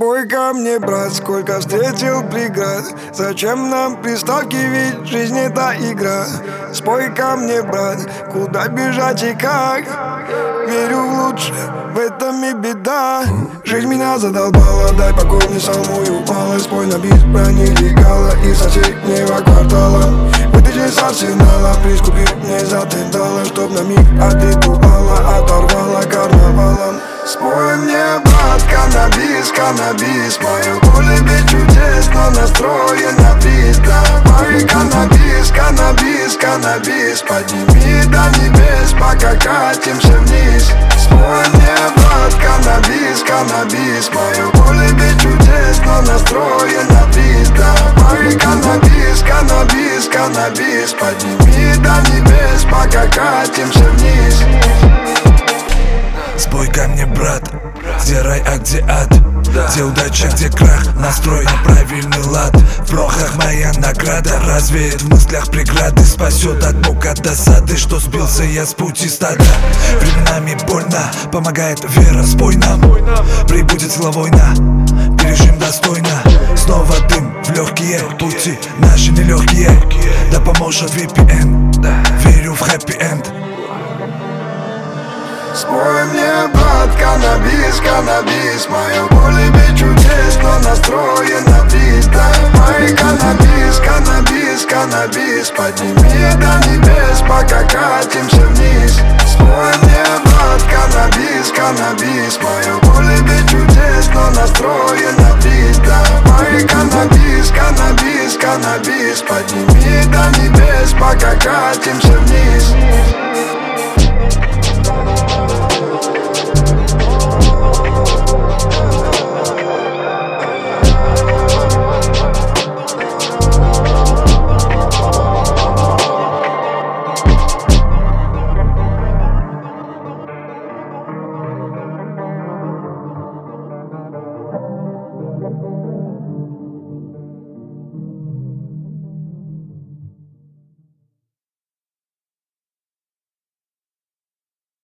Спой ко мне, брат, сколько встретил преград. Зачем нам приставки, ведь жизнь это игра. Спой ко мне, брат, куда бежать и как. Верю в лучшее, в этом и беда. Жизнь меня задолбала, дай покой мне самую упала. Спой на бит про нелегала из соседнего квартала. Вытащи с арсенала, прискупи мне затендала, чтоб на миг от ритуала оторвала карнавалом. Спой мне, брат, каннабис, каннабис. Мое поле без чудес, но настроен на бит. Давай каннабис, каннабис, каннабис. Подними до небес, пока катимся вниз. Спой мне, брат, каннабис, каннабис. Мое поле без чудес, но настроен на бит. Давай каннабис, каннабис, каннабис. Подними до небес, пока катимся вниз. Спой ко мне, брат, где рай, а где ад? Где удача, где крах, настрой на правильный лад. В прохах моя награда развеет в мыслях преграды. Спасет от мук, от досады, что сбился я с пути стада. Временами больно, помогает вера, спой нам. Прибудет сила война, пережим достойно. Снова дым в легкие, пути наши нелегкие. Да поможет VPN, верю в хэппи-энд. Спой мне, брат, каннабис, каннабис. Мое поле без чудес, но настроен на бит. Давай каннабис, каннабис, каннабис. Подними до небес, пока катимся вниз. Спой мне, брат, каннабис, каннабис. Мое поле без чудес, но настроен на бит. Давай каннабис, каннабис, каннабис. Подними до небес, пока катимся вниз.